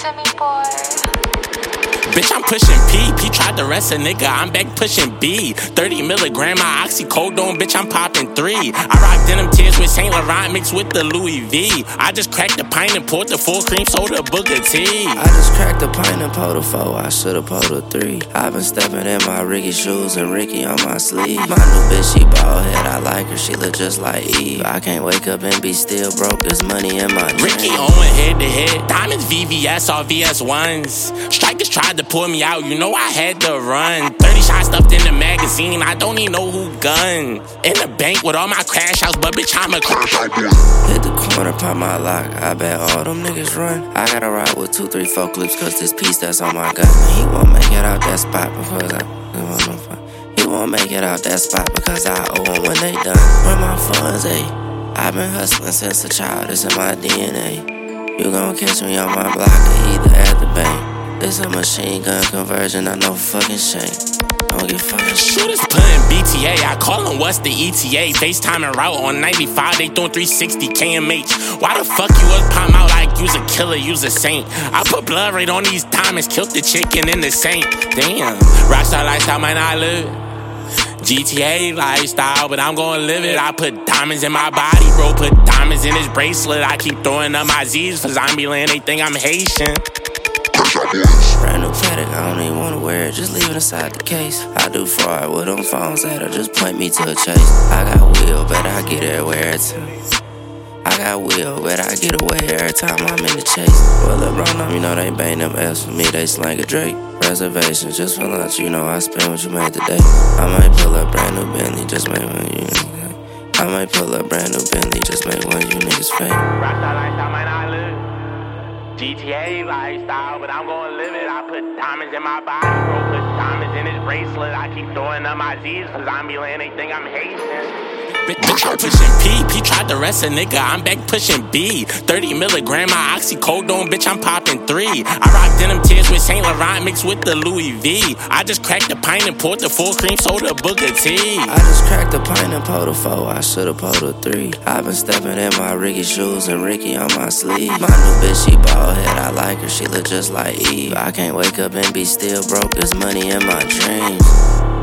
to me, boy. Bitch, I'm pushing P. P tried to arrest a nigga, I'm back pushing B. 30 milligram, my oxycodone, bitch, I'm popping 3. I rock denim tears with Saint Laurent mixed with the Louis V. I just cracked the pint and poured the full cream soda Booker T. I just cracked the pint and pulled a 4, I should've pulled a 3. I've been stepping in my Ricky shoes and Ricky on my sleeve. My new bitch, she bald head, I like her, she look just like Eve. I can't wake up and be still broke, there's money in my dreams. Ricky Owen head to head, diamonds VVS or VS1s. Strikers tried to pull me out, you know I had to run. 30 shots stuffed in the magazine, I don't even know who gun. In the bank with all my crash outs, but bitch, I'm a crash out boy. Hit the corner, pop my lock, I bet all them niggas run. I gotta ride with 2, 3, 4 clips, cause this piece that's on my gun. He won't make it out that spot because he won't make it out that spot because I owe him when they done. Where my funds, I've been hustling since a child, it's in my DNA. You gon' catch me on my block or either at the bank. This a machine gun conversion, I know fucking shame. Don't get fucking shooters putting BTA, I call them what's the ETA. FaceTime and route on 95, they doing 360 KMH. Why the fuck you up pop out like you's a killer, you's a saint? I put blood right on these diamonds, killed the chicken in the saint. Damn, rockstar lifestyle might not live. GTA lifestyle, but I'm gonna live it. I put diamonds in my body, bro, put diamonds in his bracelet. I keep throwing up my Z's for Zombieland, they think I'm Haitian. Brand new Patek, I don't even wanna wear it, just leave it inside the case. I do fraud with them phones at her, just point me to a chase. I got wheel, but I get everywhere every time. I got wheel, but I get away every time I'm in the chase. Well, LeBron them, you know they bang them F's for me, they slang a Drake. Reservations just for lunch, you know I spend what you made today. I might pull up brand new Bentley, just make one you niggas. I might pull up brand new Bentley, just make one you niggas fake. Rockstar lifestyle might not live. GTA lifestyle, but I'm gonna live it. I put diamonds in my body, bro, put diamonds in his bracelet. I keep throwing up my Z's for Zombieland, they think I'm Haitian. Bitch, I'm pushing P. P tried to arrest a nigga, I'm back pushing B. 30 milligram, my oxycodone, bitch, I'm popping 3. I rock denim tears with Saint Laurent mixed with the Louis V. I just cracked the pint and poured the full cream soda Booker T. I just cracked the pint and pulled a 4, I should've pulled a 3. I've been stepping in my Ricky shoes and Ricky on my sleeve. My new bitch, she bald head, I like her, she look just like Eve. I can't wake up and be still broke, there's money in my dreams.